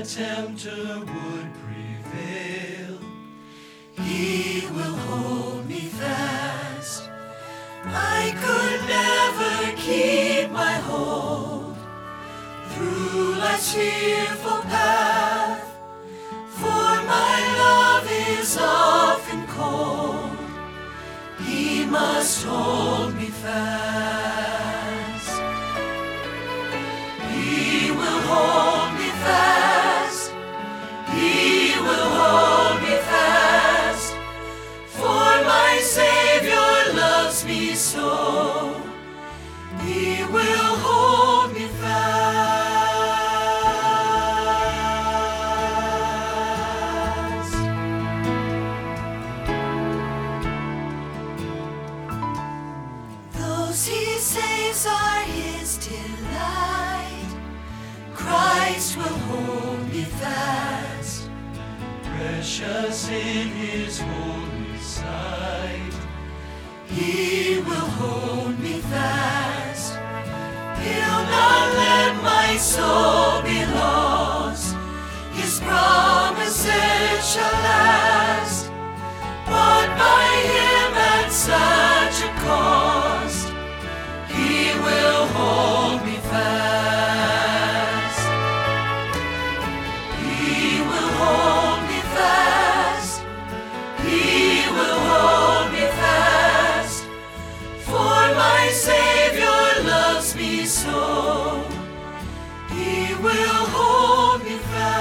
the tempter would prevail. He will hold me fast. I could never keep my hold through life's fearful path, for my love is often cold. He must hold me fast. He will hold me fast. He will hold me fast, for my Savior loves me so. He will hold me fast. Those he saves are his delight. Christ will hold me fast. Precious in his holy sight. He will hold me fast. He'll not let my soul be lost. His promises shall last, but by him at such a cost, he will hold me fast. He will hold me fast. He will hold me fast, for my Savior loves me so. He will hold me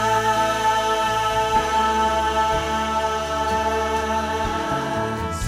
fast.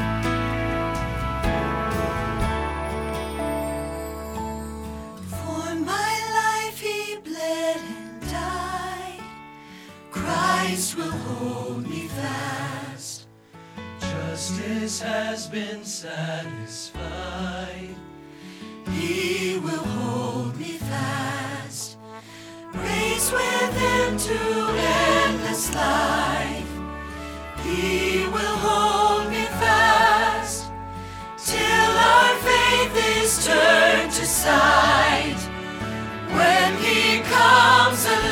For my life he bled and died. Christ will hold me fast. Justice has been satisfied. He will hold me fast. Raise within to endless life. He will hold me fast, till our faith is turned to sight, when he comes at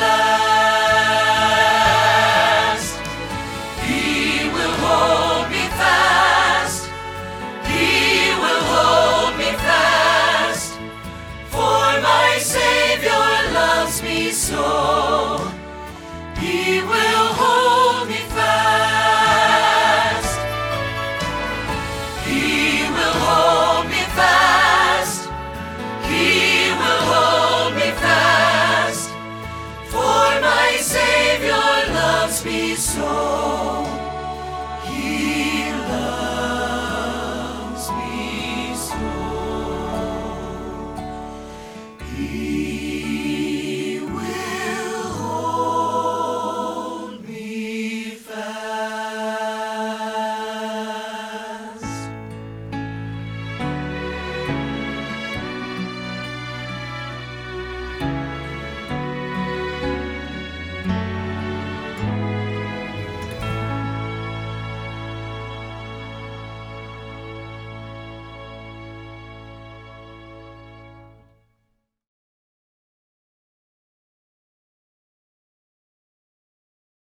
last. He will hold me fast. He will hold me fast, for my Savior loves me so. He will hold me fast. He will hold me fast. He will hold me fast, for my Savior loves me so.